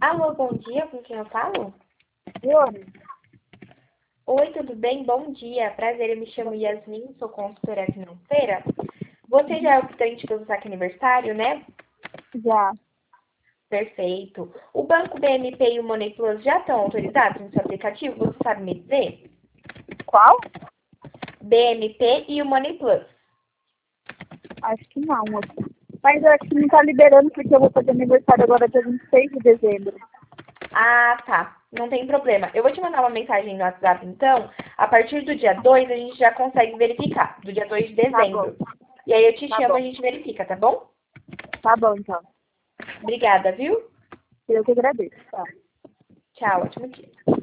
Alô, bom dia, com quem eu falo? Oi, Oi, tudo bem? Bom dia, prazer, eu me chamo Yasmin, sou consultora financeira. Você já é o cliente do saque aniversário, né? já. Perfeito. O Banco BMP e o Money Plus já estão autorizados no seu aplicativo, você sabe me dizer? Qual? BMP e o Money Plus. Acho que não, moça. Mas eu acho que não tá liberando porque eu vou fazer aniversário agora dia 26 de dezembro. Ah, tá. Não tem problema. Eu vou te mandar uma mensagem no WhatsApp, então. A partir do dia 2 a gente já consegue verificar. Do dia 2 de Tá bom, dezembro. E aí eu te tá chamo e bom. a gente verifica, tá bom? Tá bom, então. Obrigada, viu? Eu que agradeço. Tá. Tchau, ótimo dia.